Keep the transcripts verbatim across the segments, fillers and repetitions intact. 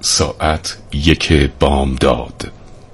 ساعت یک بامداد.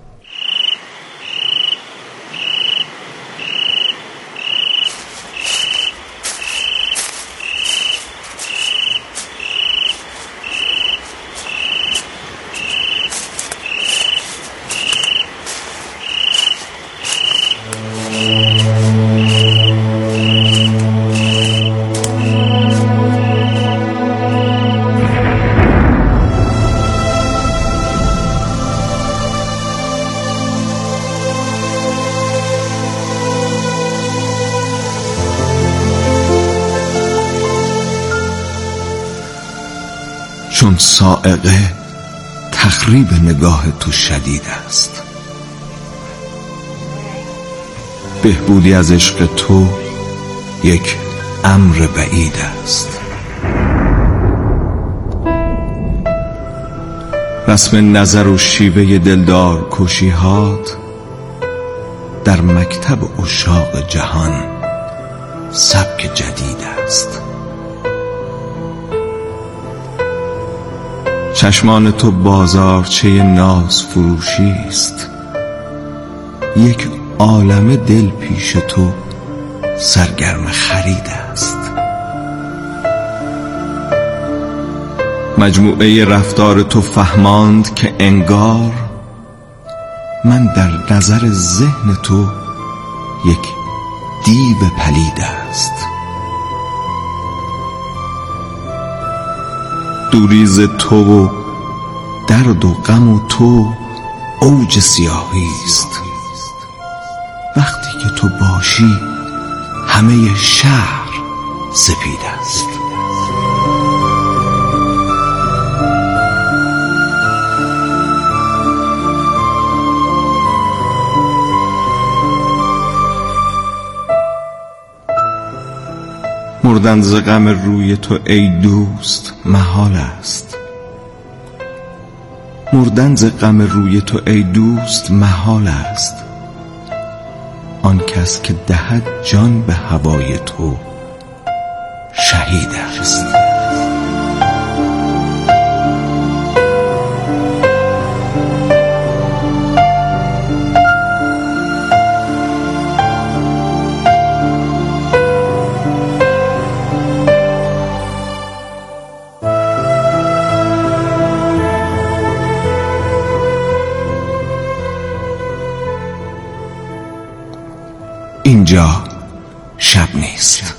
چون صاعقه تخریب نگاه تو شدید است، بهبودی از عشق تو یک امر بعید است. رسم نظر و شیوه دلدار کشیهات در مکتب عشاق جهان سبک جدید است. چشمان تو بازارچه ناز فروشی است، یک عالم دل پیش تو سرگرم خرید است. مجموعه رفتار تو فهماند که انگار من در نظر ذهن تو یک دیو پلید است. دوریز تو و درد و غم و تو اوج سیاهی است. وقتی که تو باشی همه شهر سپید است. مردن ز غم روی تو ای دوست محال است. مردن ز غم روی تو ای دوست محال است. آن کس که دهد جان به هوای تو شهید است. اینجا شب نیست.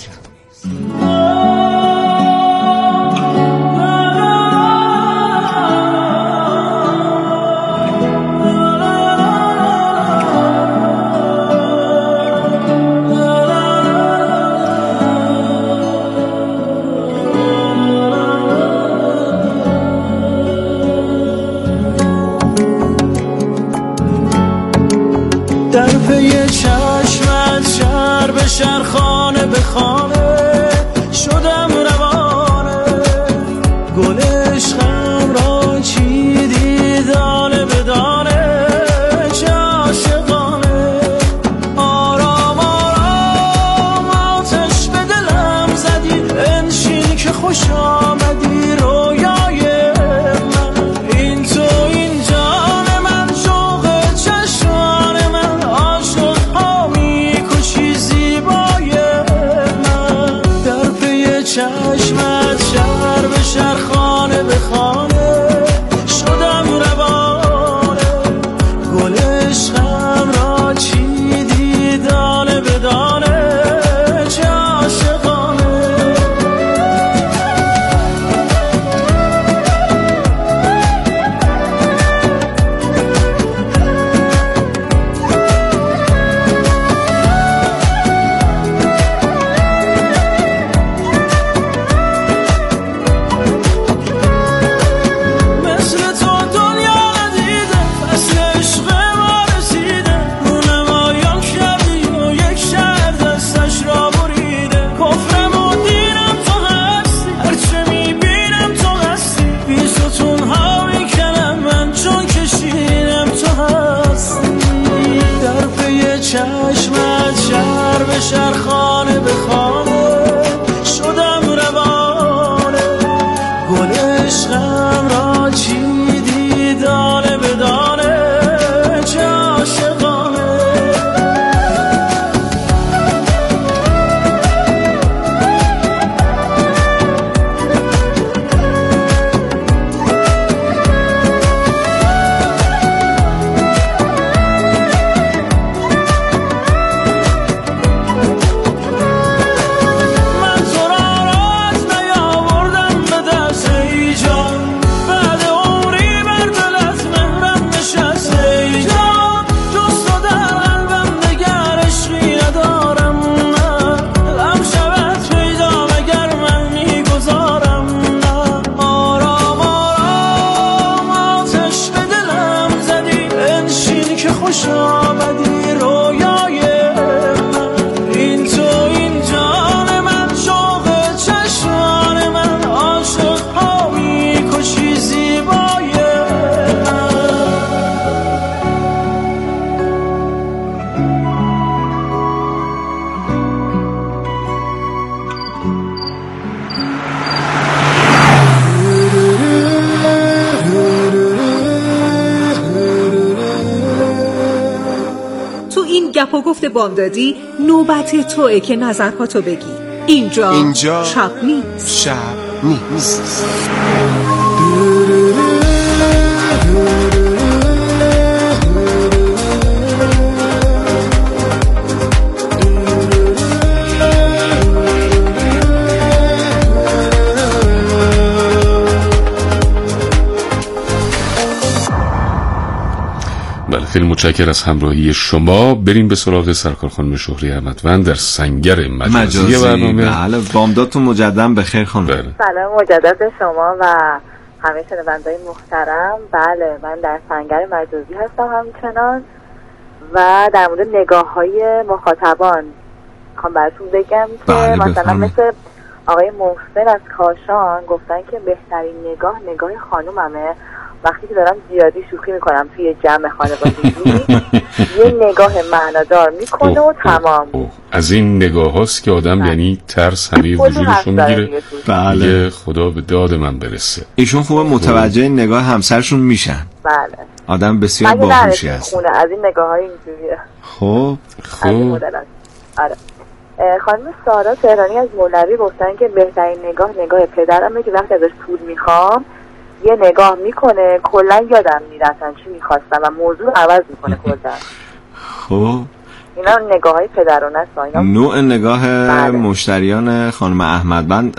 در پی چشمت شهر به شهر، خانه به خانه شدم روانه. گل عشقم را چیدی دانه به دانه، چه عاشقانه. آرام آرام آتش به دلم زدی، انشین که خوش آمدی رویای من. این تو این جان من، شوق چشمان من، عاشق‌ها می‌کشی زیبای من. در پی چشمت شهر به شهر، خانه به خانه شدم روانه. گل عشقم را چیدی دانه به دانه، چه عاشقانه. گفته بامدادی نوبت توئه که نظرهاتو بگی. اینجا, اینجا شب نیست. شب نیست. بله، خیلی متشکرم از همراهی شما. بریم به سراغ سرکار خانم شهره احمدوند در سنگر مجازی, مجازی برنامه. بله، بامدادتون مجددا بخیر خانم. بله. سلام مجدد به شما و همه شنوندگان محترم. بله، من در سنگر مجازی هستم همچنان و در مورد نگاه‌های مخاطبان میخوام براتون بگم که بله مثلا مثل آقای محسن از کاشان گفتن که بهترین نگاه نگاه خانوممه. وقتی که دارم زیادی شوخی میکنم توی جمع خانوادگی یه نگاه معنادار میکنه و تمام. اوه. از این نگاه هاست که آدم یعنی ترس همه وجودشون میگیره. بله، خدا به داد من برسه. ایشون خوبه متوجه نگاه همسرشون میشن. بله، آدم بسیار باهوشی هست. خونه از این نگاه های اینجوریه. خب خب آره. خانم سارا تهرانی از مولوی گفتن که بهترین نگاه نگاه پدرمه که وقتی ازش پول میخوام یه نگاه میکنه کلا یادم میره اصلا چی میخواستم و موضوع رو عوض میکنه کلا. خب اینا نگاه های پدرانه است. نوع نگاه بله. مشتریان خانم احمدوند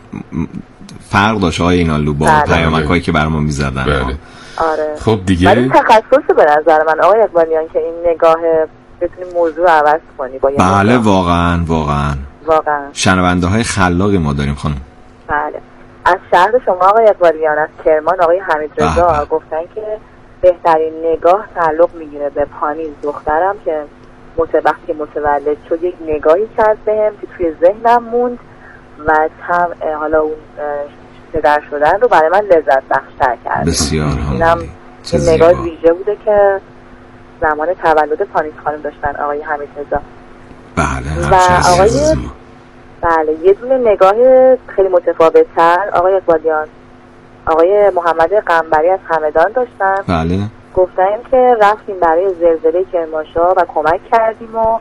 فرق داشت آقای اینالو با بله. پیامک‌هایی که برام میزدن. بله. آره. خب دیگه ولی تخصص به نظر من آقای اقبالیان که این نگاه بتونی موضوع عوض کنی با بله نگاه. واقعا واقعا واقعا شنونده های خلاقی ما داریم خانم. بله. از شهر شما آقای اقبالیان از کرمان آقای حمید رضا گفتن که بهترین نگاه تعلق میگیره به پانیز دخترم که وقتی متولد شد یک نگاهی کرد بهم که توی ذهنم موند و هم حالا اون پدر شدن رو برای من لذت بخشتر کرد. بسیار اینم یه نگاه ویژه بوده که زمان تولد پانیز خانم داشتن آقای حمید رضا. بله. و آقای بله یه دونه نگاه خیلی متفاوت‌تر آقای اقبالیان آقای محمد قنبری از همدان داشتن. بله. گفتن که رفتیم برای زلزله کرمانشاه و کمک کردیم و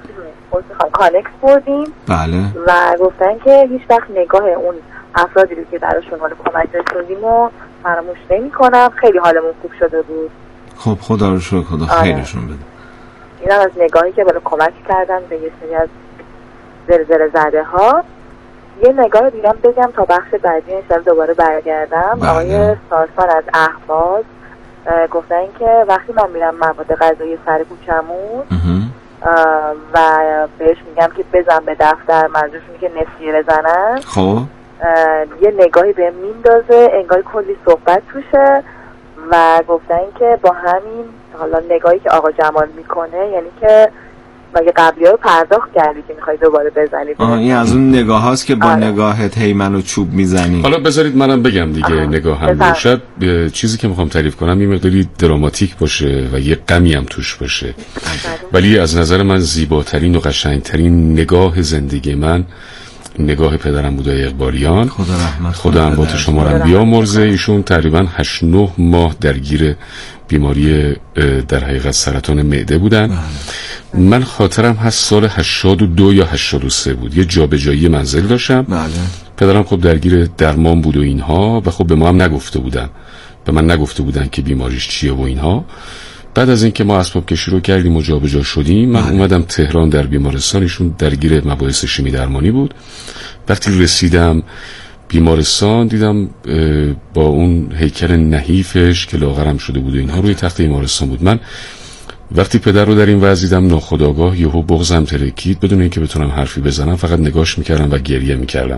کانکس بردیم. بله. و گفتن که هیچ وقت نگاه اون افرادی رو که براشون حال کمک رسوندیم و فراموش نمی‌کنم. خیلی حالمون خوب شده بود. خب خدا رو شکر، خدا خیرشون بده. اینا از نگاهی که بالا کمک کردن به یه سری از زلزله زده ها. یه نگاه دیگه هم بگم تا بخش بعدی انشاءالله دوباره برگردم. بله. آقای سارسان از اهواز گفتن که وقتی من میرم مواد غذایی سر کوچمون و بهش میگم که بزن به دفتر منظورشون که نسیه بزنن، خب یه نگاهی به میندازه انگار کلی صحبت توشه و گفتن که با همین حالا نگاهی که آقا جمال میکنه یعنی که مگه قبلی ها رو پرداخت کردی که میخوای دوباره بزنی؟ آه این از اون نگاه هاست که با آره. نگاهت هی منو چوب میزنی. حالا بذارید منم بگم دیگه. نگاه هم باشد چیزی که میخوام تعریف کنم یه مقداری دراماتیک باشه و یه غمی هم توش باشه، ولی از نظر من زیباترین و قشنگترین نگاه زندگی من نگاه پدرم بود اقبالیان. خدا رحمت خدا انبات شما رو بیامرزه. ایشون تقریبا هشت نه ماه درگیر بیماری در حقیقت سرطان معده بودن. بله. من خاطرم هست سال هشتاد و دو یا هشتاد و سه بود، یه جابجایی منزل داشتم. بله. پدرم خب درگیر درمان بود و اینها و خب به ما هم نگفته بودن، به من نگفته بودن که بیماریش چیه و اینها. بعد از اینکه ما اسباب کشی رو کردیم و جابجا شدیم من بله. اومدم تهران در بیمارستانشون درگیر مباحث شیمی درمانی بود. وقتی رسیدم بیمارستان دیدم با اون هیکل نحیفش که لاغرم شده بود و اینها روی تخت بیمارستان بود. من وقتی پدر رو در این وضع دیدم ناخودآگاه یهو بغضم ترکید، بدون اینکه بتونم حرفی بزنم فقط نگاش میکردم و گریه میکردم.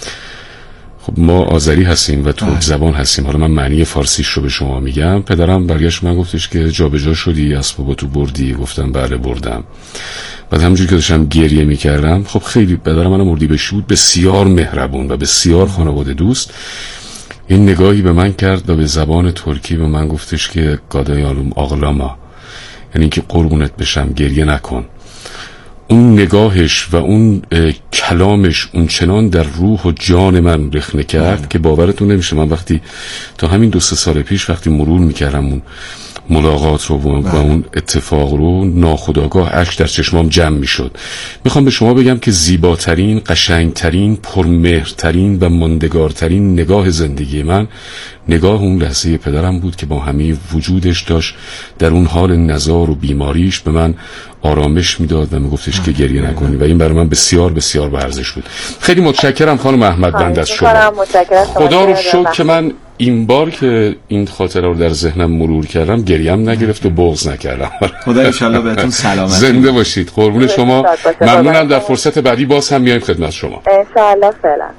خب ما آذری هستیم و ترک زبان هستیم، حالا من معنی فارسیش رو به شما میگم. پدرم برگشت من گفتش که جابجا شدی اسباباتو بردی؟ گفتم بله بردم. بعد همونجوری که داشتم گریه میکردم، خب خیلی پدرم منم اردیبهشتی بود، بسیار مهربون و بسیار خانواده دوست، این نگاهی به من کرد و به زبان ترکی به من گفتش که گادایالوم آغلاما، یعنی که قربونت بشم گریه نکن. اون نگاهش و اون کلامش اون چنان در روح و جان من رخنه کرد که باورتون نمیشه. من وقتی تا همین دو سه سال پیش وقتی مرور میکردم اون ملاقات رو و با اون اتفاق رو ناخودآگاه اشک در چشمام جمع میشد. میخوام به شما بگم که زیباترین، قشنگترین، پرمهرترین و ماندگارترین نگاه زندگی من نگاه اون لحظه پدرم بود که با همه وجودش داشت در اون حال نزار و بیماریش به من آرامش میداد و میگفتش که گریه نکنی و این برای من بسیار بسیار با ارزش بود. خیلی متشکرم خانم احمد بند از شما. خدا رو شکر که من این بار که این خاطره رو در ذهنم مرور کردم گریم نگرفت و بغض نکردم. خدا ان شاء الله بهتون سلامت. زنده باشید. قربون شما. ممنونم. در فرصت بعدی باز هم میایم خدمت شما. ان شاء الله. فعلا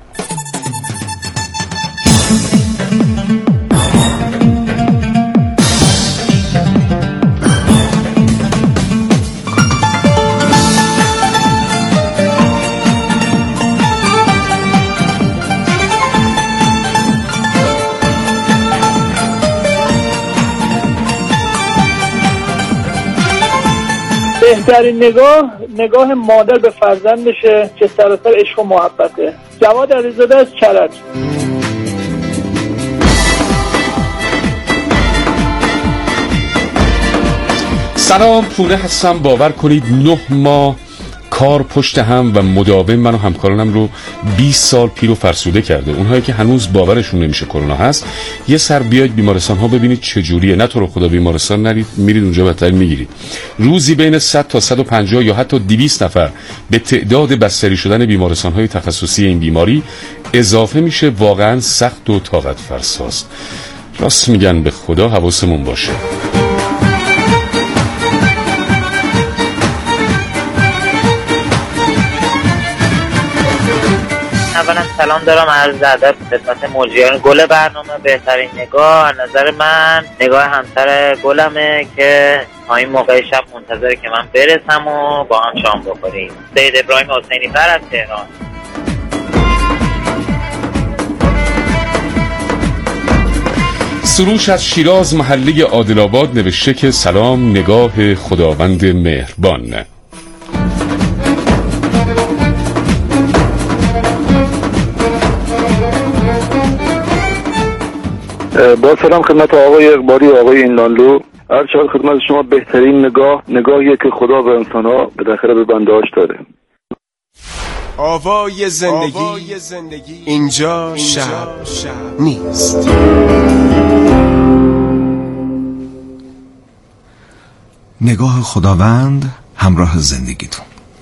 بهترین نگاه نگاه مادر به فرزندشه که سراسر عشق و محبته. جواد علیزاده از کرج. سلام، پونه هستم. باور کنید نه ماه کار پشت هم و مداوم من و همکارانم رو بیست سال پیر و فرسوده کرده. اونهایی که هنوز باورشون نمیشه کرونا هست، یه سر بیاید بیمارستان ها ببینید چجوریه. نه تو رو خدا بیمارستان نرید، میرید اونجا بهتر میگیرید. روزی بین صد تا صد و پنجاه یا حتی دویست نفر به تعداد بستری شدن بیمارستان های تخصصی این بیماری اضافه میشه. واقعا سخت و طاقت فرساست. راست میگن، به خدا حواسمون باشه. اولا سلام دارم، عرض ادب خدمت مجریان. گل برنامه بهترین نگاه از نظر من نگاه همسر گلمه که تا این موقع شب منتظره که من برسم و با هم شام بخوریم. سید ابراهیم حسینی فر از تهران. سروش از شیراز محله عادل آباد نوشته که سلام، نگاه خداوند مهربان. با سلام خدمت آقای اقبالی و آقای اینلانلو. عرض شود خدمت شما بهترین نگاه نگاهیه که خدا به انسان‌ها بالاخره به بنده‌هاش داره. آوای زندگی, آوای زندگی اینجا شب, شب نیست. نگاه خداوند همراه زندگیتون.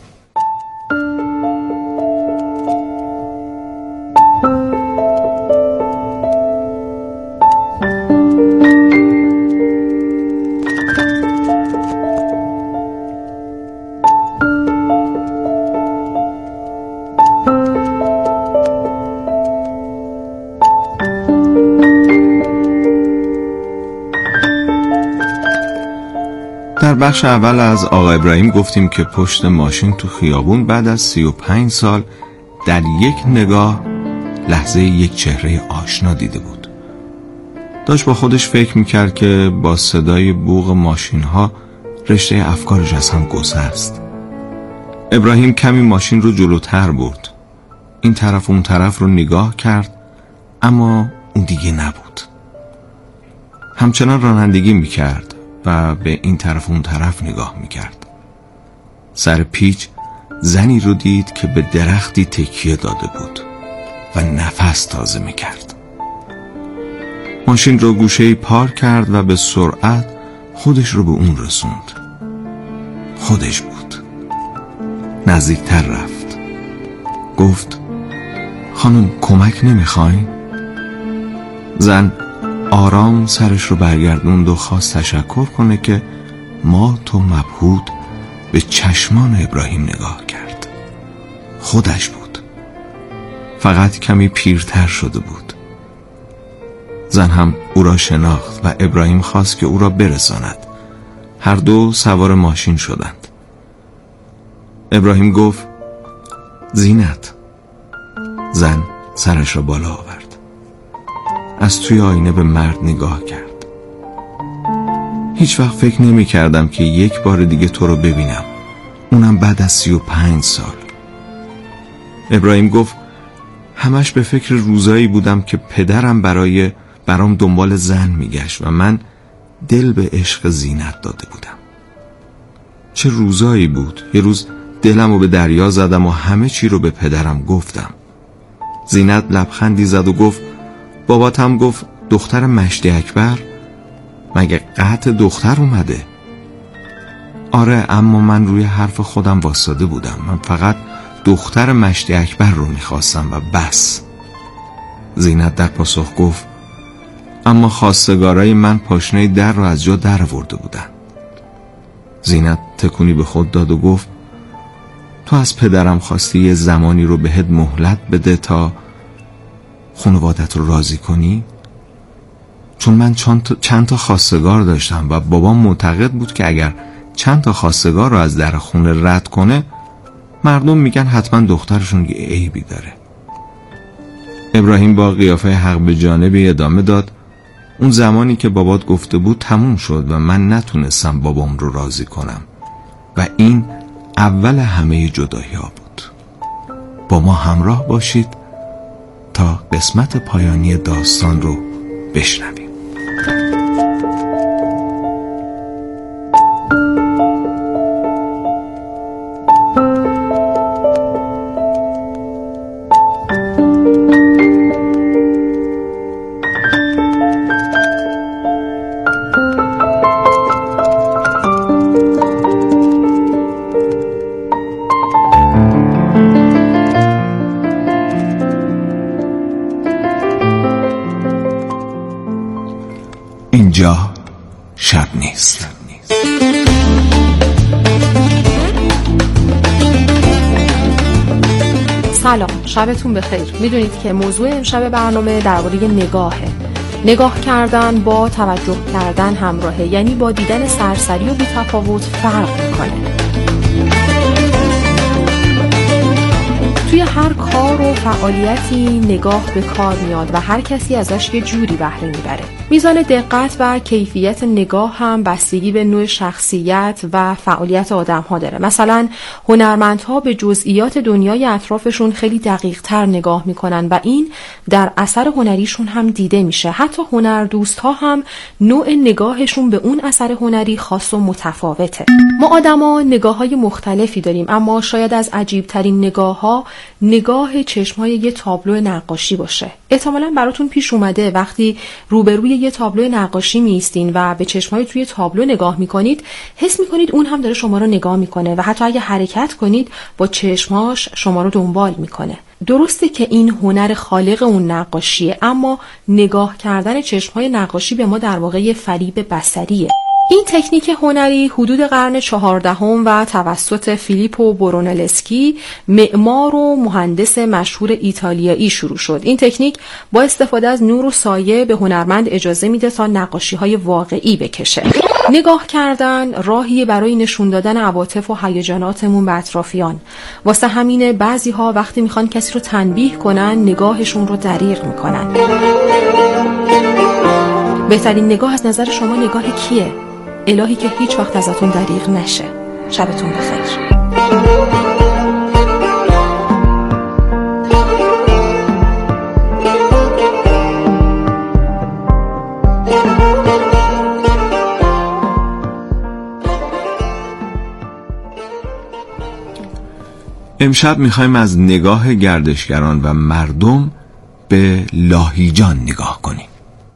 در بخش اول از آقا ابراهیم گفتیم که پشت ماشین تو خیابون بعد از سی و پنج سال در یک نگاه لحظه یک چهره آشنا دیده بود. داشت با خودش فکر میکرد که با صدای بوق ماشین ها رشته افکارش از هم گسست. ابراهیم کمی ماشین رو جلوتر برد. این طرف اون طرف رو نگاه کرد، اما اون دیگه نبود. همچنان رانندگی میکرد و به این طرف اون طرف نگاه میکرد. سر پیچ زنی رو دید که به درختی تکیه داده بود و نفس تازه میکرد. ماشین رو گوشه‌ای پارک کرد و به سرعت خودش رو به اون رسوند. خودش بود. نزدیکتر رفت. گفت خانم کمک نمیخواین؟ زن آرام سرش رو برگردوند و خواست تشکر کنه که مات و مبهوت به چشمان ابراهیم نگاه کرد. خودش بود، فقط کمی پیرتر شده بود. زن هم او را شناخت و ابراهیم خواست که او را برساند. هر دو سوار ماشین شدند. ابراهیم گفت زینت. زن سرش را بالا آورد. از توی آینه به مرد نگاه کرد. هیچ وقت فکر نمی کردم که یک بار دیگه تو رو ببینم، اونم بعد از سی و پنج سال. ابراهیم گفت همش به فکر روزایی بودم که پدرم برای برام دنبال زن میگشت و من دل به عشق زینت داده بودم. چه روزایی بود. یه روز دلم رو به دریا زدم و همه چی رو به پدرم گفتم. زینت لبخندی زد و گفت بابات هم گفت دختر مشتی اکبر؟ مگه قطع دختر اومده؟ آره، اما من روی حرف خودم واسطه بودم. من فقط دختر مشتی اکبر رو میخواستم و بس. زینت در پاسخ گفت اما خواستگارای من پاشنه در رو از جا در آورده بودن. زینت تکونی به خود داد و گفت تو از پدرم خواستی یه زمانی رو بهت مهلت بده تا خانوادت رو راضی کنی؟ چون من چند تا خواستگار داشتم و بابام معتقد بود که اگر چند تا خواستگار رو از در خونه رد کنه مردم میگن حتما دخترشون یه عیبی داره. ابراهیم با قیافه حق به جانبی ادامه داد اون زمانی که بابات گفته بود تموم شد و من نتونستم بابام رو راضی کنم و این اول همه جدایی ها بود. با ما همراه باشید تا قسمت پایانی داستان رو بشنویم. اینجا شب نیست. سلام، شبتون بخیر. میدونید که موضوع امشب برنامه درباره نگاهه. نگاه کردن با توجه کردن همراهه، یعنی با دیدن سرسری و بی‌تفاوت فرق میکنه. توی هر کار و فعالیتی نگاه به کار میاد و هر کسی ازش یه جوری بهره میبره. میزان دقت و کیفیت نگاه هم بستگی به نوع شخصیت و فعالیت آدم ها داره. مثلا هنرمندها به جزئیات دنیای اطرافشون خیلی دقیق تر نگاه میکنن و این در اثر هنریشون هم دیده میشه. حتی هنردوست ها هم نوع نگاهشون به اون اثر هنری خاص و متفاوته. ما آدما نگاه های مختلفی داریم، اما شاید از عجیب ترین نگاه ها نگاه چشم های یه تابلو نقاشی باشه. احتمالاً براتون پیش اومده وقتی روبروی یه تابلو نقاشی میستین و به چشمای توی تابلو نگاه میکنید، حس میکنید اون هم داره شما رو نگاه میکنه و حتی اگه حرکت کنید با چشماش شما رو دنبال میکنه. درسته که این هنر خالق اون نقاشیه، اما نگاه کردن چشمای نقاشی به ما در واقع فریب بصریه. این تکنیک هنری حدود قرن چهاردهم و توسط فیلیپو برونلسکی، معمار و مهندس مشهور ایتالیایی شروع شد. این تکنیک با استفاده از نور و سایه به هنرمند اجازه میده تا نقاشی‌های واقعی بکشه. نگاه کردن راهی برای نشون دادن عواطف و هیجاناتمون به اطرافیان. واسه همینه بعضی‌ها وقتی میخوان کسی رو تنبیه کنن نگاهشون رو دریغ میکنن. بهترین نگاه از نظر شما نگاه کیه؟ الهی که هیچ وقت ازتون دریغ نشه. شبتون بخیر. امشب میخوایم از نگاه گردشگران و مردم به لاهیجان نگاه کنیم.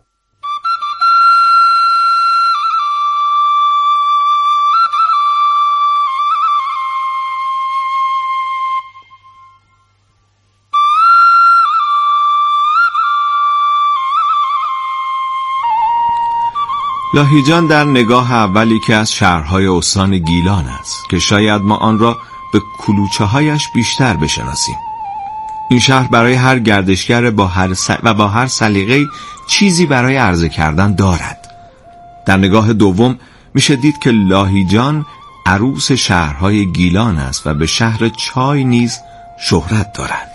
لاهیجان در نگاه اولی که از شهرهای استان گیلان است که شاید ما آن را به کلوچه هایش بیشتر بشناسیم. این شهر برای هر گردشگر با هر س... و با هر سلیقه‌ای چیزی برای عرضه کردن دارد. در نگاه دوم میشه دید که لاهیجان عروس شهرهای گیلان است و به شهر چای نیز شهرت دارد.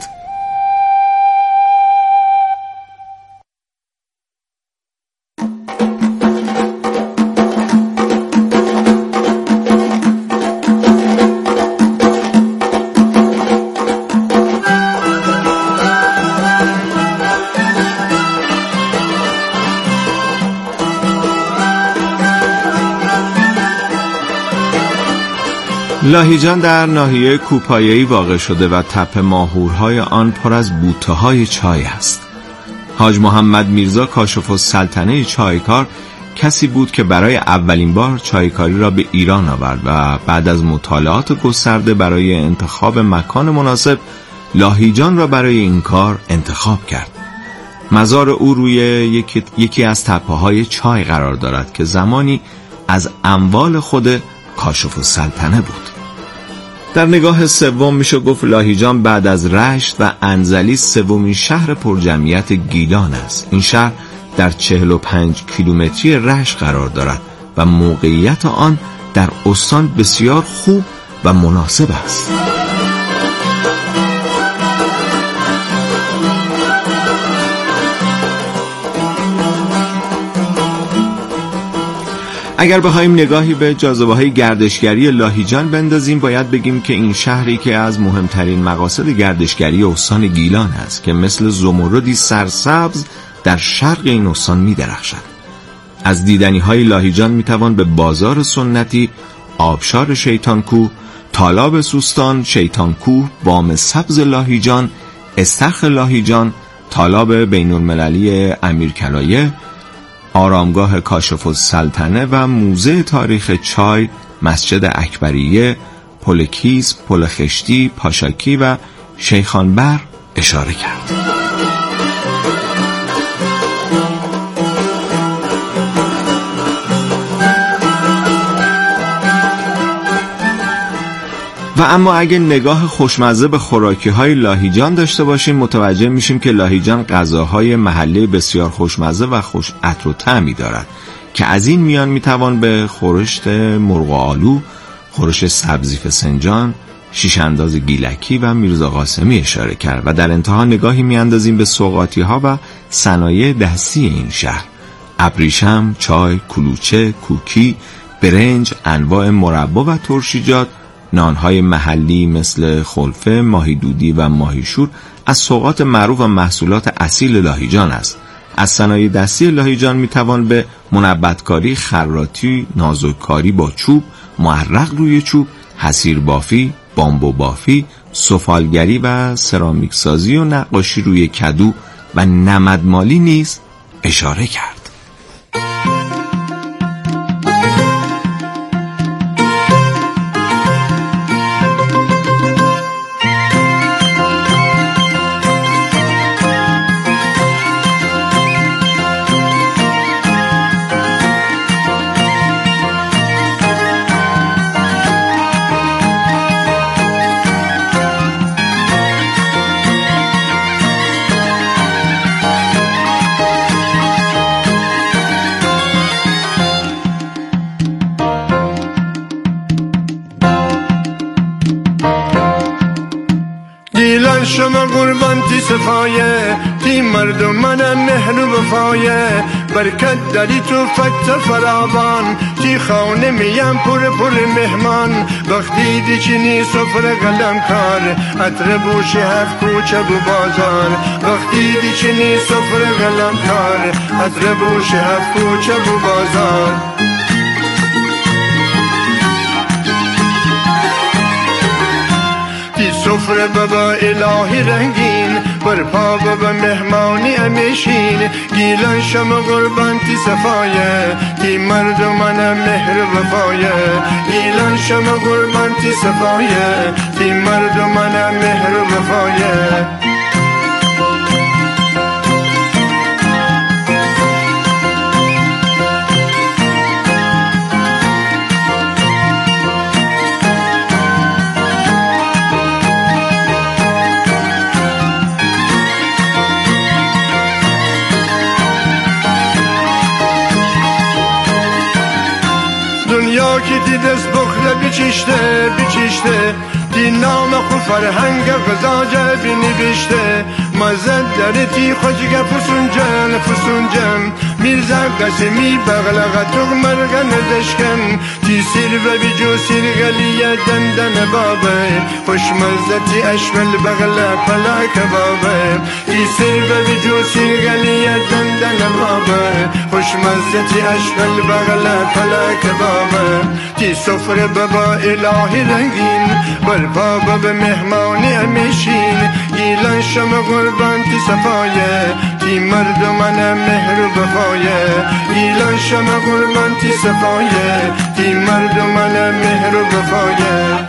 لاهیجان در ناحیه کوپایه‌ای واقع شده و تپه ماهورهای آن پر از بوته‌های چای است. حاج محمد میرزا کاشف السلطنه چایکار کسی بود که برای اولین بار چایکاری را به ایران آورد و بعد از مطالعات گسترده برای انتخاب مکان مناسب لاهیجان را برای این کار انتخاب کرد. مزار او روی یکی, یکی از تپه‌های چای قرار دارد که زمانی از اموال خود کاشف السلطنه بود. در نگاه سوم میشه گفت لاهیجان بعد از رشت و انزلی سومین شهر پرجمعیت گیلان است. این شهر در چهل و پنج کیلومتری رشت قرار دارد و موقعیت آن در استان بسیار خوب و مناسب است. اگر بخوایم نگاهی به جاذبه‌های گردشگری لاهیجان بندازیم، باید بگیم که این شهری که از مهمترین مقاصد گردشگری استان گیلان است که مثل زمردی سرسبز در شرق این استان می درخشد. از دیدنی‌های لاهیجان می توان به بازار سنتی، آبشار شیطانکوه، تالاب سوستان، شیطانکوه، بام سبز لاهیجان، استخر لاهیجان، تالاب بین‌المللی امیرکلایه، آرامگاه کاشف السلطنه و موزه تاریخ چای، مسجد اکبریه، پل کیس، پل خشتی، پاشاکی و شیخانبر اشاره کرد. و اما اگه نگاه خوشمزه به خوراکی‌های لاهیجان داشته باشیم، متوجه میشیم که لاهیجان غذاهای محلی بسیار خوشمزه و خوش عطر و طعمی دارد که از این میان میتوان به خورشت مرغ آلو، خورش سبزی فسنجان، شیش انداز گیلکی و میرزا قاسمی اشاره کرد و در انتها نگاهی میاندازیم به سوغاتی‌ها و صنایع دستی این شهر: ابریشم، چای، کلوچه، کوکی، برنج، انواع مربا و ترشیجات، نانهای محلی مثل خلفه، ماهی دودی و ماهی شور از سوغات معروف و محصولات اصیل لاهیجان است. از صنایع دستی لاهیجان میتوان به منبتکاری، خراطی، نازککاری با چوب، معرق روی چوب، حصیر بافی، بامبو بافی، سفالگری و سرامیک سازی و نقاشی روی کدو و نمدمالی نیز اشاره کرد. شما قربان تی صفایه تی مردم منم مهر و وفایه برکت داری تو فتح فراوان تی خانه میم پر پر مهمان وقتی دیچینی سفره قلم کار عطر بوش هفت کوچه و بازار وقتی دیچینی سفره قلم کار عطر بوش هفت کوچه و بازار سفره بابا الهی رنگین بر پا بابا مهمانی امیشین گیلان شما قربان تی صفایه تی مردمانم مهر وفایه گیلان شما قربان تی صفایه تی مردمانم مهر وفایه دنیا که دی دست بخله بچشته بچشته دی نام خو فرهنگ غزا جبی نوشته مزد درتی خوشگه پسونجن پسونجن میرزا قسمی بغلغه توق مرغن دشکن تی سیر و بیجو سیر غلیه دندن بابه خوشمزدتی اشمل بغله پلا کبابه تی سیر و بیجو سیر غلیه دندن بابه خوشمزدتی اشمل بغله پلا کبابه تی سفره بابا الهی رنگین بر بابا به مهمانی امیشین گیلان شم قربان تی صفایه تی مردمان مهر و بفایه گیلان شم قربان تی صفایه تی مردمان مهر و بفایه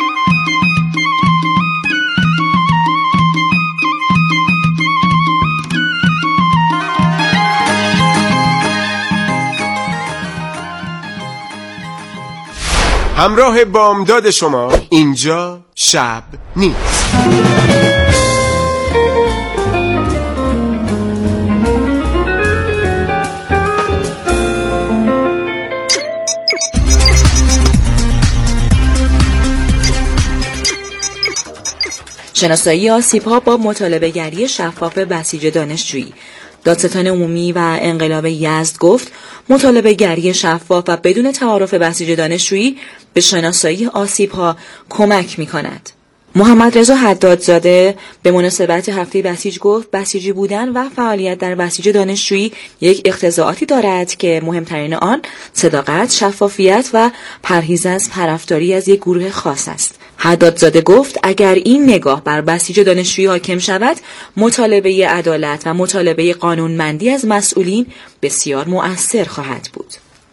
همراه بامداد شما اینجا شب نیست. شناسایی آسیب‌ها با مطالبه‌گری شفاف بسیج دانشجویی. دادستان عمومی و انقلاب یزد گفت مطالبه‌گری شفاف و بدون تعارف بسیج دانشجویی به شناسایی آسیب‌ها کمک می‌کند. محمد رضا حدادزاده به مناسبت هفته بسیج گفت بسیجی بودن و فعالیت در بسیج دانشجویی یک اقتضاعاتی دارد که مهمترین آن صداقت، شفافیت و پرهیز از طرفداری از یک گروه خاص است. حدادزاده گفت اگر این نگاه بر بسیج دانشجویی حاکم شود، مطالبه عدالت و مطالبه قانونمندی از مسئولین بسیار مؤثر خواهد بود.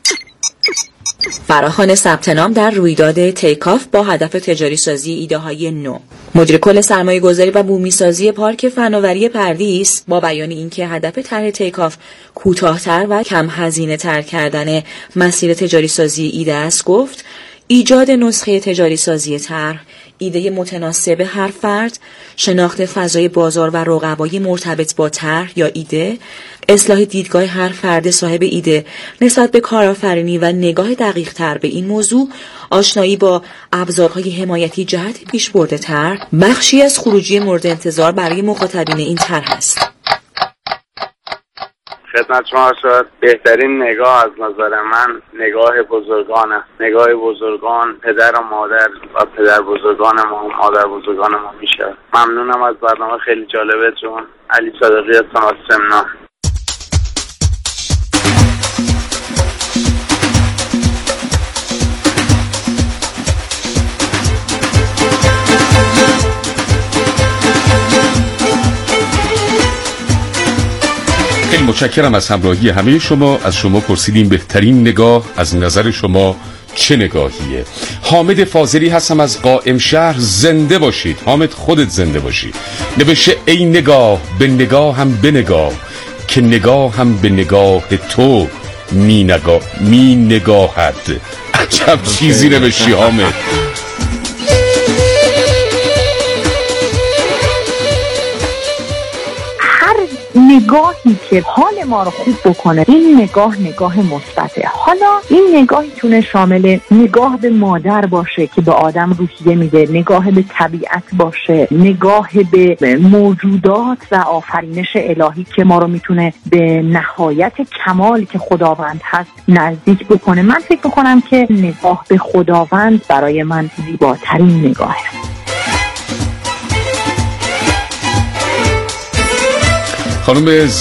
فراخوان ثبت نام در رویداد تیکاف با هدف تجاری سازی ایده های نو. مدیر کل سرمایه گذاری و بومی سازی پارک فناوری پردیس با بیان اینکه هدف طرح تیکاف کوتاه‌تر و کم هزینه تر کردن مسیر تجاری سازی ایده است، گفت ایجاد نسخه تجاری سازی طرح، ایده متناسب هر فرد، شناخت فضای بازار و رقبای مرتبط با طرح یا ایده، اصلاح دیدگاه هر فرد صاحب ایده نسبت به کارآفرینی و نگاه دقیق تر به این موضوع، آشنایی با ابزارهای حمایتی جهت پیشبرد طرح، بخشی از خروجی مورد انتظار برای مخاطبین این طرح است. خدمت شما شد بهترین نگاه از نظر من نگاه بزرگان است. نگاه بزرگان پدر و مادر و پدر بزرگان ما و مادر بزرگان ما میشه. ممنونم از برنامه خیلی جالبتون. علی صادقی هستم از سمنان. خیلی متشکرم از همراهی همه شما. از شما پرسیدیم بهترین نگاه از نظر شما چه نگاهیه. حامد فاضلی هستم از قائم شهر. زنده باشید حامد، خودت زنده باشی. نوشته ای نگاه به نگاه هم به نگاه که نگاه هم به نگاه تو می نگاه می نگاهد. عجب چیزی نوشتی حامد. نگاهی که حال ما رو خوب بکنه، این نگاه نگاه مثبته. حالا این نگاهی تونه شامل نگاه به مادر باشه که به آدم روحیه میده، نگاه به طبیعت باشه، نگاه به موجودات و آفرینش الهی که ما رو میتونه به نهایت کمال که خداوند هست نزدیک بکنه. من فکر بکنم که نگاه به خداوند برای من زیباترین نگاهه. خانم